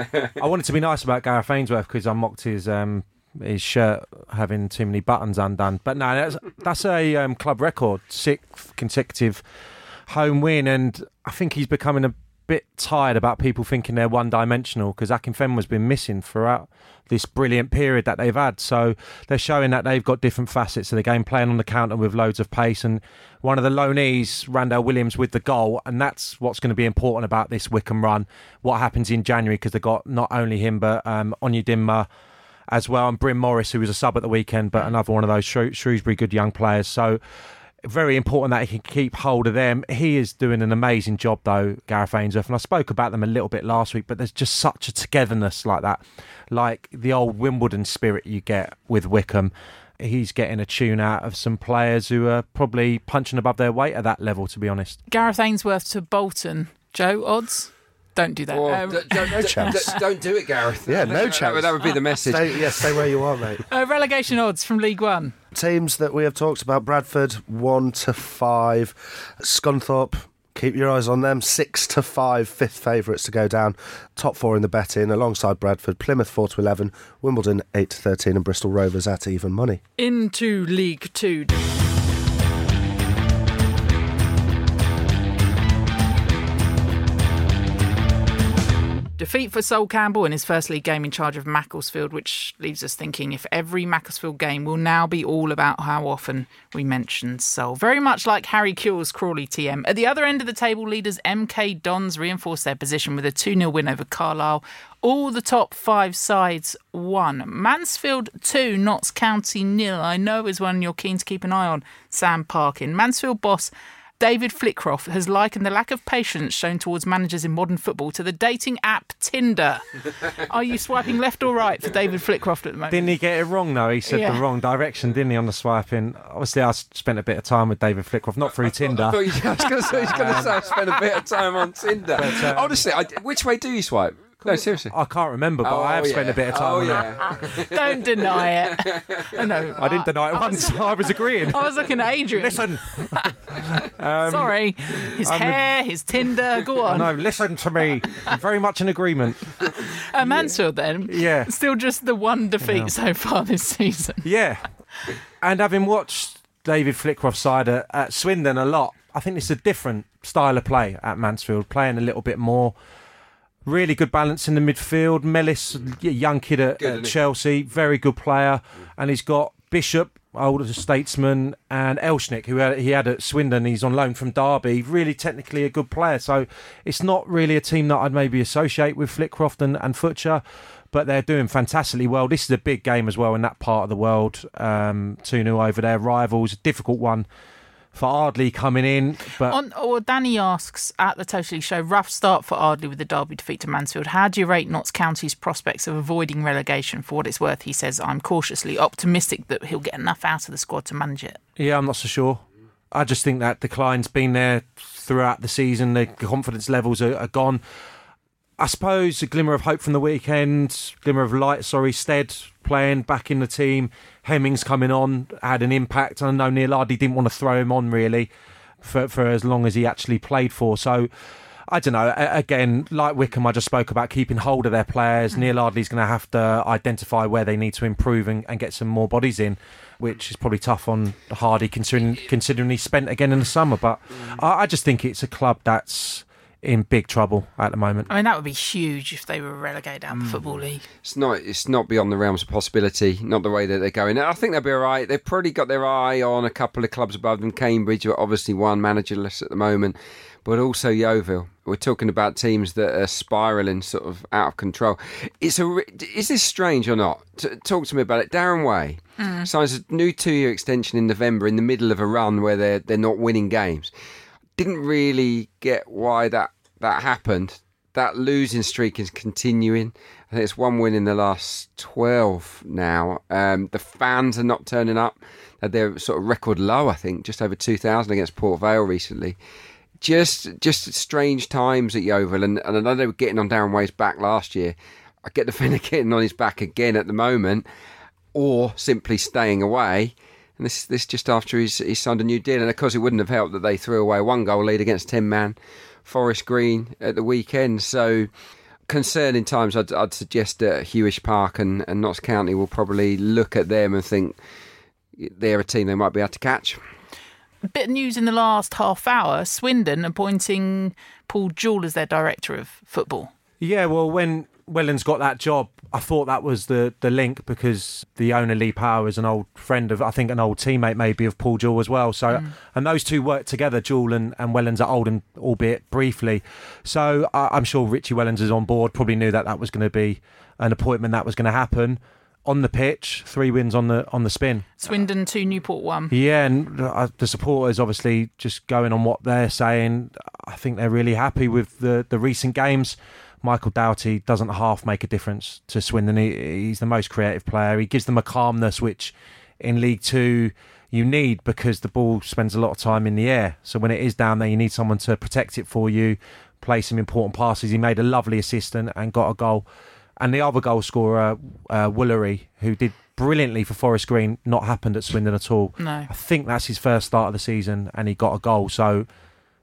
I wanted to be nice about Gareth Ainsworth because I mocked his um, his shirt having too many buttons undone, but no, that's that's a um, club record, sixth consecutive home win, and I think he's becoming a bit tired about people thinking they're one-dimensional because Akinfenwa's been missing throughout this brilliant period that they've had. So they're showing that they've got different facets of the game, playing on the counter with loads of pace. And one of the loanees, Randall Williams, with the goal, and that's what's going to be important about this Wickham run. What happens in January, because they've got not only him but um, Onyedinma as well, and Bryn Morris, who was a sub at the weekend, but another one of those Shrew- Shrewsbury good young players. So very important that he can keep hold of them. He is doing an amazing job, though, Gareth Ainsworth. And I spoke about them a little bit last week, but there's just such a togetherness like that. Like the old Wimbledon spirit you get with Wickham. He's getting a tune out of some players who are probably punching above their weight at that level, to be honest. Gareth Ainsworth to Bolton. Joe, odds? Don't do that. Or, um, d- d- no d- chance. d- don't do it, Gareth. Yeah, no that, chance. That would be the message. Stay, yeah, stay where you are, mate. uh, relegation odds from League One. Teams that we have talked about: Bradford one to five, Scunthorpe Keep your eyes on them. Six to five, fifth favourites to go down. Top four in the betting, alongside Bradford, Plymouth four to eleven, Wimbledon eight to thirteen, and Bristol Rovers at even money. Into League Two. Defeat for Sol Campbell in his first league game in charge of Macclesfield, which leaves us thinking if every Macclesfield game will now be all about how often we mention Sol. Very much like Harry Kewell's Crawley T M. At the other end of the table, leaders M K Dons reinforced their position with a two nil win over Carlisle. All the top five sides won. Mansfield two, Notts County nil. I know is one you're keen to keep an eye on, Sam Parkin. Mansfield boss David Flitcroft has likened the lack of patience shown towards managers in modern football to the dating app Tinder. Are you swiping left or right for David Flitcroft at the moment? Didn't he get it wrong, though? He said Yeah. the wrong direction, didn't he, on the swiping? Obviously, I spent a bit of time with David Flitcroft, not through Tinder. I thought you I was going to say, he's going to say I spent a bit of time on Tinder. But, um, Honestly, I, which way do you swipe? No, seriously. I can't remember, but Oh, I have spent yeah. a bit of time oh, on yeah. that. Don't deny it. I know. I didn't deny it once. I was agreeing. I was looking at Adrian. Listen. Sorry. His I'm hair, his Tinder, go on. No, listen to me. I'm very much in agreement. Uh, Mansfield then. Yeah. Still just the one defeat Yeah. so far this season. Yeah. And having watched David Flitcroft's side at, at Swindon a lot, I think it's a different style of play at Mansfield, playing a little bit more. Really good balance in the midfield. Mellis, a young kid at, Good, at isn't he? Chelsea, very good player. And he's got Bishop, older statesman, and Elshnick, who had, he had at Swindon. He's on loan from Derby. Really technically a good player. So it's not really a team that I'd maybe associate with Flitcroft and, and Futcher, but they're doing fantastically well. This is a big game as well in that part of the world. Um, two nil over their rivals. A difficult one for Ardley coming in. But On, or Danny asks at the Totally Show, rough start for Ardley with the Derby defeat to Mansfield. How do you rate Notts County's prospects of avoiding relegation? For what it's worth, he says, I'm cautiously optimistic that he'll get enough out of the squad to manage it. yeah, I'm not so sure. I just think that decline's been there throughout the season. The confidence levels are, are gone. I suppose a glimmer of hope from the weekend, glimmer of light, sorry, Stead playing back in the team. Hemmings coming on, had an impact. I know Neil Ardley didn't want to throw him on really for, for as long as he actually played for. So, I don't know. A- Again, like Wickham, I just spoke about keeping hold of their players. Mm. Neil Ardley's going to have to identify where they need to improve and, and get some more bodies in, which is probably tough on Hardy considering, considering he spent again in the summer. But mm. I, I just think it's a club that's in big trouble at the moment. I mean, that would be huge if they were relegated out of the Football League. It's not. It's not beyond the realms of possibility. Not the way that they're going. I think they'll be all right. They've probably got their eye on a couple of clubs above them. Cambridge are obviously one managerless at the moment, but also Yeovil. We're talking about teams that are spiralling sort of out of control. It's a. Is this strange or not? T- talk to me about it. Darren Way mm. signs a new two-year extension in November in the middle of a run where they're they're not winning games. Didn't really get why that that happened. That losing streak is continuing. I think it's one win in the last twelve now. Um, the fans are not turning up. They're sort of record low, I think, just over two thousand against Port Vale recently. Just just strange times at Yeovil. And, and I know they were getting on Darren Way's back last year. I get the feeling they're getting on his back again at the moment, or simply staying away. And this this just after he's, he's signed a new deal. And of course, it wouldn't have helped that they threw away a one goal lead against ten man Forest Green at the weekend. So concerning times. I'd, I'd suggest that Hewish Park and, and Notts County will probably look at them and think they're a team they might be able to catch. A bit of news in the last half hour. Swindon appointing Paul Jewell as their director of football. Yeah, well, when Wellens got that job, I thought that was the, the link because the owner, Lee Power, is an old friend of, I think, an old teammate maybe of Paul Jewell as well. So, mm. And those two worked together, Jewell and, and Wellens at Oldham, albeit briefly. So uh, I'm sure Richie Wellens is on board, probably knew that that was going to be an appointment that was going to happen. On the pitch, three wins on the on the spin. Swindon two, Newport one. Yeah, and uh, the supporters obviously just going on what they're saying. I think they're really happy with the, the recent games. Michael Doughty doesn't half make a difference to Swindon. He, he's the most creative player. He gives them a calmness which in League Two you need because the ball spends a lot of time in the air. So when it is down there, you need someone to protect it for you, play some important passes. He made a lovely assist and, and got a goal. And the other goal scorer, uh, Woolery, who did brilliantly for Forest Green, not happened at Swindon at all. No. I think that's his first start of the season and he got a goal. So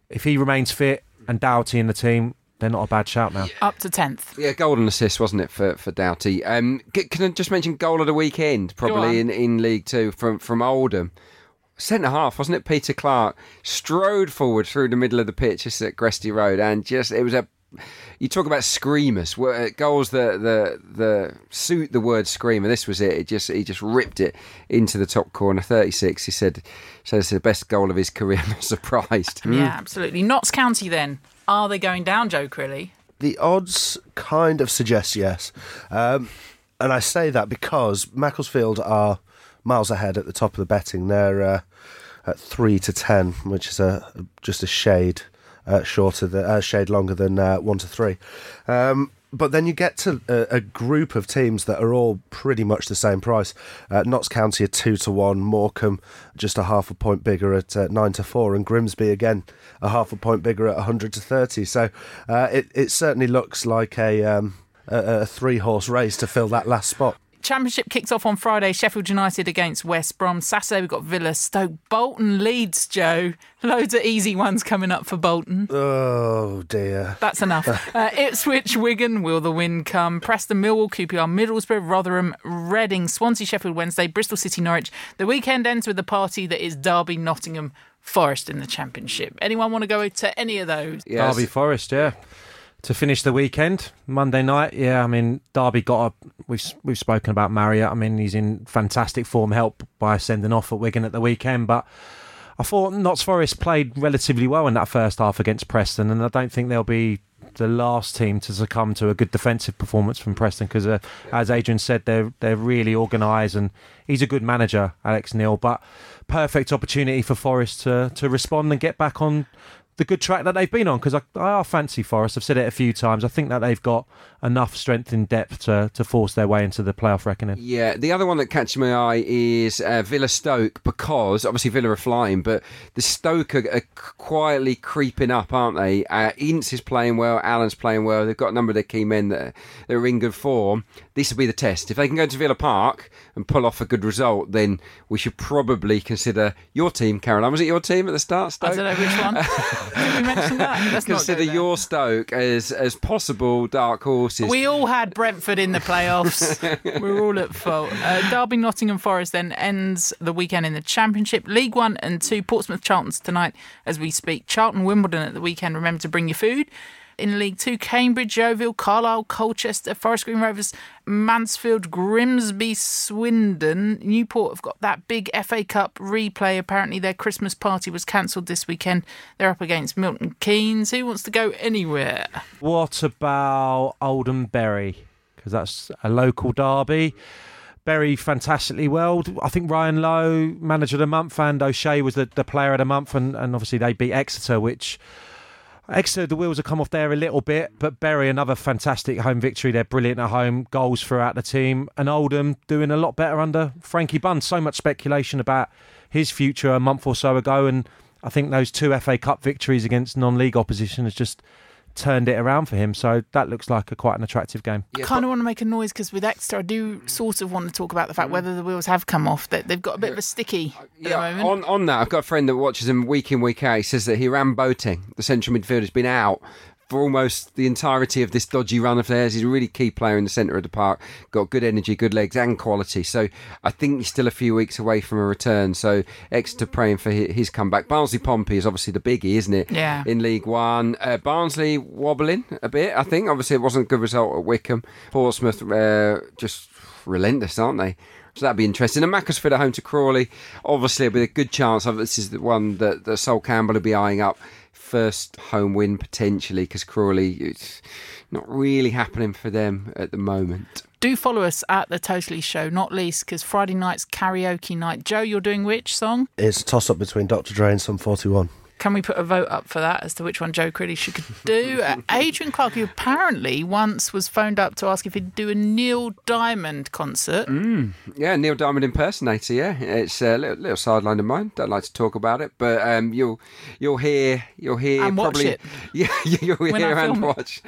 if he remains fit and Doughty in the team, they're not a bad shout now. Up to tenth. Yeah, goal and assist, wasn't it, for, for Doughty? Um, c- can I just mention goal of the weekend, probably in, in League Two, from, from Oldham. Centre half, wasn't it? Peter Clark strode forward through the middle of the pitch just at Gresty Road, and just it was a. You talk about screamers, goals that the the suit the word screamer. This was it. It just he just ripped it into the top corner. thirty-six. He said, says it's the best goal of his career. I'm not surprised. Yeah, absolutely. Notts County then. Are they going down, Joe Crilly? The odds kind of suggest yes, um, and I say that because Macclesfield are miles ahead at the top of the betting. They're uh, at three to ten, which is a just a shade uh, shorter, than, uh, shade longer than uh, one to three. Um, but then you get to a, a group of teams that are all pretty much the same price. Uh, Notts County are two to one, Morecambe just a half a point bigger at uh, nine to four, and Grimsby again a half a point bigger at a hundred to thirty. So uh, it it certainly looks like a um, a, a three horse race to fill that last spot. Championship kicks off on Friday. Sheffield United against West Brom. Saturday we've got Villa, Stoke, Bolton, Leeds, Joe. Loads of easy ones coming up for Bolton. Oh, dear. That's enough. uh, Ipswich, Wigan, will the win come? Preston, Millwall, Q P R, Middlesbrough, Rotherham, Reading, Swansea, Sheffield Wednesday, Bristol City, Norwich. The weekend ends with the party that is Derby, Nottingham, Forest in the Championship. Anyone want to go to any of those? Yes. Derby Forest, yeah. To finish the weekend, Monday night, yeah, I mean, Derby got a... We've, we've spoken about Marriott. I mean, he's in fantastic form, helped by sending off at Wigan at the weekend. But I thought Notts Forest played relatively well in that first half against Preston, and I don't think they'll be the last team to succumb to a good defensive performance from Preston because, uh, as Adrian said, they're, they're really organised, and he's a good manager, Alex Neil. But perfect opportunity for Forest to, to respond and get back on the good track that they've been on, because I, I fancy Forest. I've said it a few times. I think that they've got enough strength in depth to, to force their way into the playoff reckoning. Yeah, the other one that catches my eye is uh, Villa Stoke, because obviously Villa are flying, but the Stoke are, are quietly creeping up, aren't they? Uh, Ince is playing well, Allen's playing well. They've got a number of their key men that are, that are in good form. This will be the test. If they can go to Villa Park and pull off a good result, then we should probably consider your team, Caroline. Was it your team at the start, Stoke? I don't know which one. Did we mention that? Let's consider not go your Stoke as, as possible dark horses. We all had Brentford in the playoffs. We're all at fault. Uh, Derby, Nottingham Forest then ends the weekend in the Championship. League One and Two, Portsmouth, Charlton's tonight as we speak. Charlton, Wimbledon at the weekend. Remember to bring your food. In League Two, Cambridge, Yeovil, Carlisle, Colchester, Forest Green Rovers, Mansfield, Grimsby, Swindon. Newport have got that big F A Cup replay. Apparently their Christmas party was cancelled this weekend. They're up against Milton Keynes. Who wants to go anywhere? What about Oldham Bury? Because that's a local derby. Bury fantastically well. I think Ryan Lowe, manager of the month, and O'Shea was the, the player of the month, and, and obviously they beat Exeter, which... Exeter, the wheels have come off there a little bit, but Bury, another fantastic home victory. They're brilliant at home, goals throughout the team. And Oldham doing a lot better under Frankie Bunn. So much speculation about his future a month or so ago, and I think those two F A Cup victories against non-league opposition has just turned it around for him. So that looks like a quite an attractive game. I kind of want to make a noise because with Exeter, I do sort of want to talk about the fact whether the wheels have come off. That they've got a bit of a sticky at Yeah, the moment. on, on that, I've got a friend that watches him week in, week out. He says that Hiram Boateng, the central midfielder, has been out for almost the entirety of this dodgy run of theirs. He's a really key player in the centre of the park. Got good energy, good legs and quality. So I think he's still a few weeks away from a return. So Exeter praying for his comeback. Barnsley Pompey is obviously the biggie, isn't it? Yeah. In League One. Uh, Barnsley wobbling a bit, I think. Obviously it wasn't a good result at Wickham. Portsmouth uh, just relentless, aren't they? So that'd be interesting. And Macclesfield at home to Crawley. Obviously it'll be a good chance. This is the one that, that Sol Campbell will be eyeing up. First home win potentially, because Crawley, it's not really happening for them at the moment. Do follow us at The Totally Show, not least because Friday night's karaoke night. Joe, you're doing which song? It's a toss-up between Doctor Dre and Sum forty-one. Can we put a vote up for that as to which one Joe Crilly should do? Uh, Adrian Clark, who apparently once was phoned up to ask if he'd do a Neil Diamond concert. Mm, yeah, Neil Diamond impersonator, yeah. It's a little, little sideline of mine. Don't like to talk about it, but um, you'll you'll hear you'll hear and probably watch it. Yeah, you'll When hear I and film watch.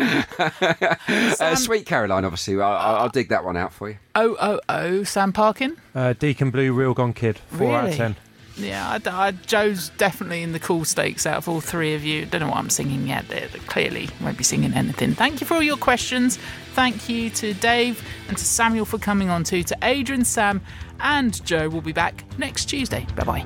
uh, Sweet Caroline, obviously. I'll, I'll dig that one out for you. Oh oh oh, Sam Parkin. Uh, Deacon Blue, Real Gone Kid, four out of Really? ten. Yeah, I, I, Joe's definitely in the cool stakes out of all three of you. Don't know what I'm singing yet. They clearly won't be singing anything. Thank you for all your questions. Thank you to Dave and to Samuel for coming on too. To Adrian, Sam and Joe. We'll be back next Tuesday. Bye-bye.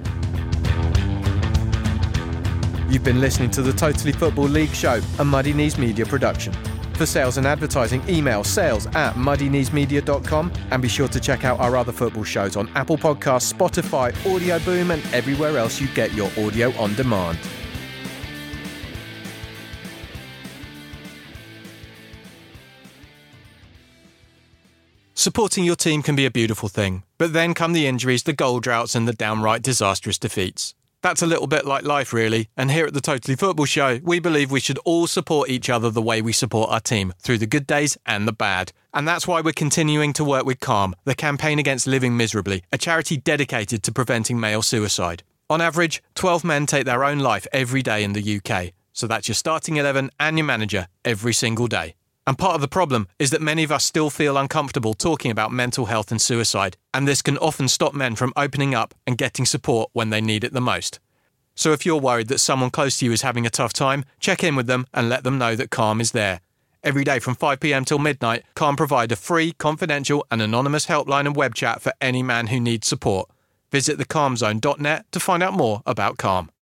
You've been listening to the Totally Football League show, a Muddy Knees Media production. For sales and advertising, email sales at muddy knees media dot com and be sure to check out our other football shows on Apple Podcasts, Spotify, Audio Boom and everywhere else you get your audio on demand. Supporting your team can be a beautiful thing, but then come the injuries, the goal droughts and the downright disastrous defeats. That's a little bit like life, really, and here at the Totally Football Show, we believe we should all support each other the way we support our team, through the good days and the bad. And that's why we're continuing to work with Calm, the campaign against living miserably, a charity dedicated to preventing male suicide. On average, twelve men take their own life every day in the U K, so that's your starting eleven and your manager every single day. And part of the problem is that many of us still feel uncomfortable talking about mental health and suicide, and this can often stop men from opening up and getting support when they need it the most. So if you're worried that someone close to you is having a tough time, check in with them and let them know that Calm is there. Every day from five p m till midnight, Calm provide a free, confidential and anonymous helpline and web chat for any man who needs support. Visit the calm zone dot net to find out more about Calm.